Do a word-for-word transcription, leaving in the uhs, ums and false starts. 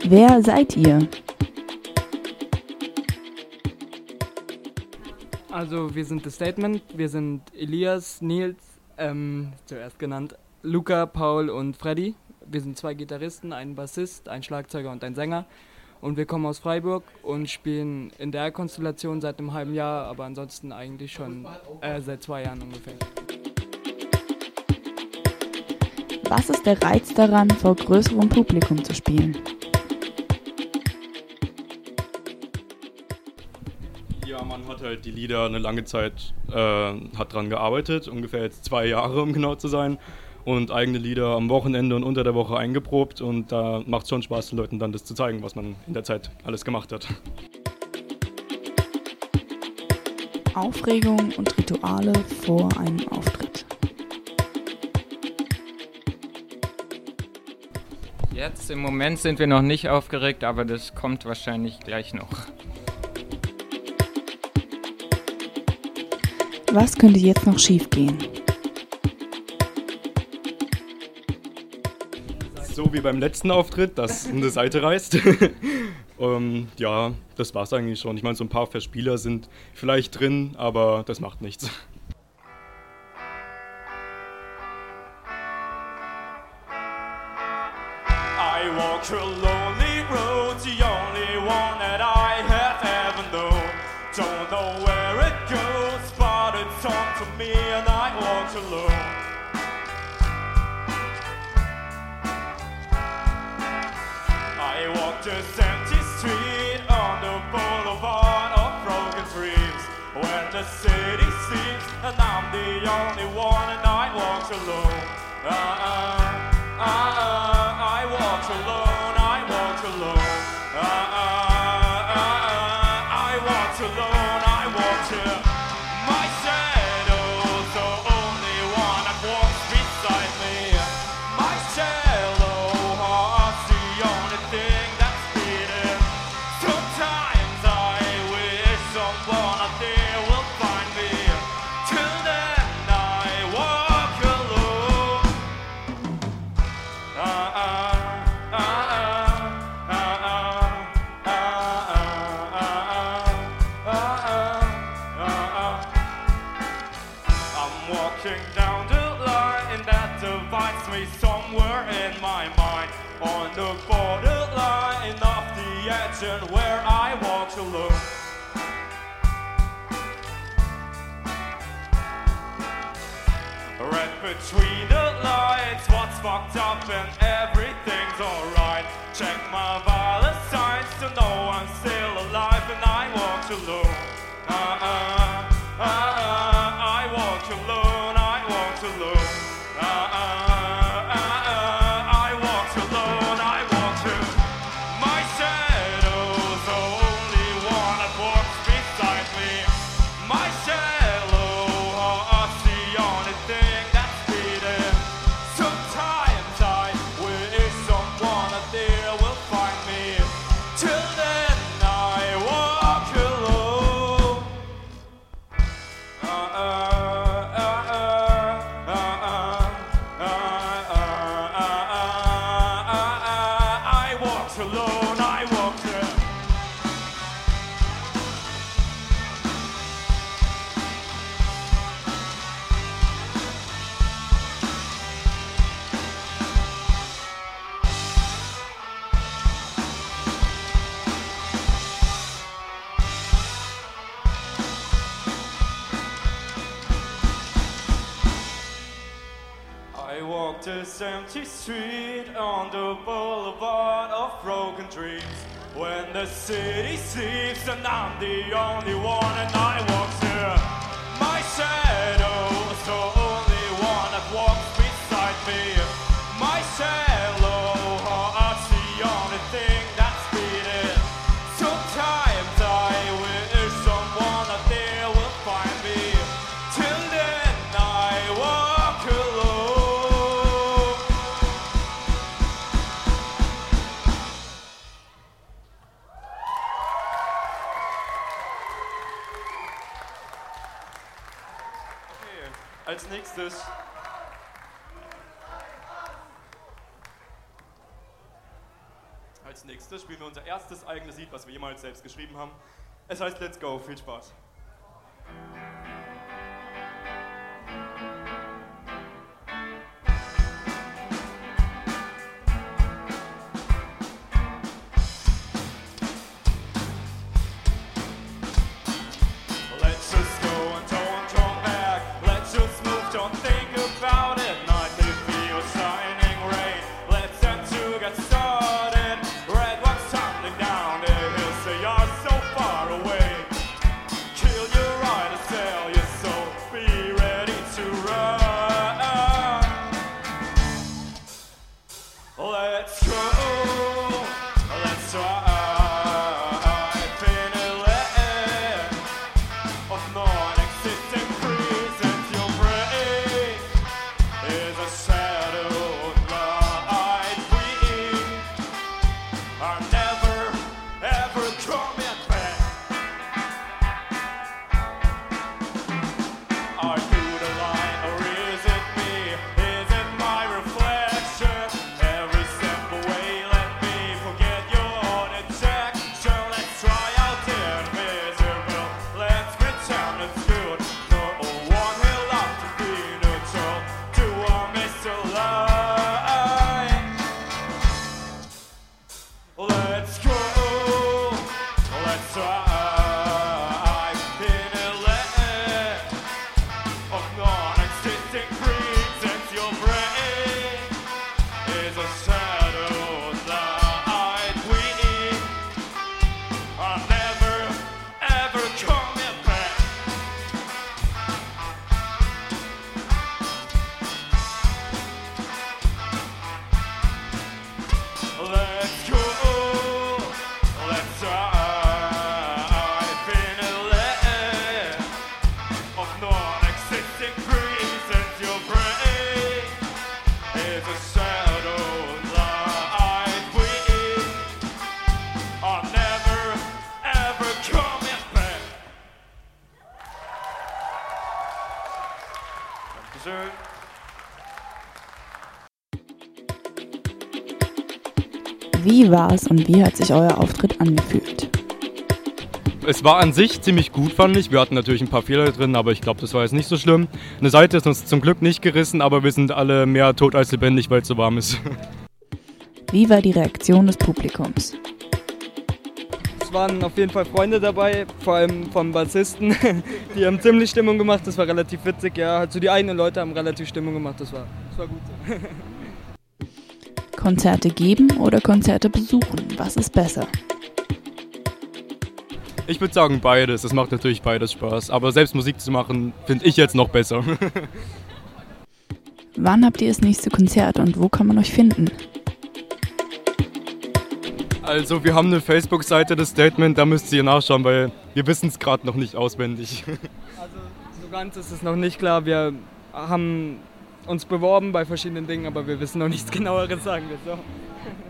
Wer seid ihr? Also wir sind The Statement, wir sind Elias, Nils, ähm, zuerst genannt, Luca, Paul und Freddy. Wir sind zwei Gitarristen, ein Bassist, ein Schlagzeuger und ein Sänger. Und wir kommen aus Freiburg und spielen in der Konstellation seit einem halben Jahr, aber ansonsten eigentlich schon äh, seit zwei Jahren ungefähr. Was ist der Reiz daran, vor größerem Publikum zu spielen? Ja, man hat halt die Lieder eine lange Zeit äh, hat dran gearbeitet, ungefähr jetzt zwei Jahre, um genau zu sein. Und eigene Lieder am Wochenende und unter der Woche eingeprobt. Und da macht es schon Spaß, den Leuten dann das zu zeigen, was man in der Zeit alles gemacht hat. Aufregung und Rituale vor einem Auftritt. Jetzt im Moment sind wir noch nicht aufgeregt, aber das kommt wahrscheinlich gleich noch. Was könnte jetzt noch schiefgehen? So wie beim letzten Auftritt, dass eine Seite reißt. um, ja, das war's eigentlich schon. Ich meine, so ein paar Verspieler sind vielleicht drin, aber das macht nichts. I walk a lonely road, the only one that I have ever known. Don't know where it goes, but it's on to me and I walk alone. I walk this empty street on the boulevard of broken dreams. When the city sleeps and I'm the only one and I walk alone. Uh-uh, uh-uh, I walk alone, I walk alone. Uh-uh, uh-uh, I walk alone, I walk alone. My shadow's the only one that walks beside me. My shadow heart's the only thing that's beating. Sometimes I wish someone out there will find me. Till then I walk alone. Uh-uh, uh-uh, uh-uh, uh-uh, uh-uh, uh-uh. I'm walking down the line that divides me somewhere in my mind. On the borderline of the edge and where I walk alone. Read between the lines what's fucked up and everything's alright. Check my vital signs to know I'm still alive and I walk alone. Uh-uh, uh-uh, I walk alone, I walk alone. Uh-uh, uh-uh, I walk alone, I walk alone. My shadow's the only one that walks beside me. My shallow heart's the only thing that's beating. Sometimes I wish someone out there will find me. Till then I walk alone. Uh-uh, uh-uh, uh-uh, uh-uh, uh-uh, uh-uh, I walk alone, I walk alone. I walk this empty street on the boulevard of broken dreams. When the city sleeps and I'm the only one and I walk here. My shadow's the only one that walks beside me. My shallow heart's the only thing that's beating. Sometimes I wish someone out there will find me. Till then I walk alone. Okay, als nächstes Als als nächstes spielen wir unser erstes eigenes Lied, was wir jemals selbst geschrieben haben. Es heißt Let's Go, viel Spaß. Let's just go and don't come back. Let's just move, don't think about it. Night may be a shining rain. Let's get to get started. Red one's tumbling down the hill, so you're so far away. Kill your right to sell your soul. Be ready to run. Let's go. Let's try. Of non-existent prisons, your brain is a shadowed light. We are never, ever coming back. Are you the light or is it me? Is it my reflection? Every step away, let me forget your injection. Let's try out the invisible. Let's pretend it's good. No one will have to be neutral. Do I miss a lie? Let's go. Let's try. In a land of non-existent reasons, your brain is a shadowed light. We are never, ever coming back. Let's go. Let's dive in a land of non-existent reasons. Your brain is a shadowed light. We are never, ever coming back. Dankeschön. Wie war es und wie hat sich euer Auftritt angefühlt? Es war an sich ziemlich gut, fand ich. Wir hatten natürlich ein paar Fehler drin, aber ich glaube, das war jetzt nicht so schlimm. Eine Seite ist uns zum Glück nicht gerissen, aber wir sind alle mehr tot als lebendig, weil es so warm ist. Wie war die Reaktion des Publikums? Es waren auf jeden Fall Freunde dabei, vor allem vom Bassisten. Die haben ziemlich Stimmung gemacht, das war relativ witzig. Ja, also die eigenen Leute haben relativ Stimmung gemacht, das war, das war gut so. Konzerte geben oder Konzerte besuchen? Was ist besser? Ich würde sagen beides. Es macht natürlich beides Spaß. Aber selbst Musik zu machen, finde ich jetzt noch besser. Wann habt ihr das nächste Konzert und wo kann man euch finden? Also wir haben eine Facebook-Seite, das Statement, da müsst ihr nachschauen, weil wir wissen es gerade noch nicht auswendig. Also so ganz ist es noch nicht klar. Wir haben uns beworben bei verschiedenen Dingen, aber wir wissen noch nichts Genaueres, sagen wir so.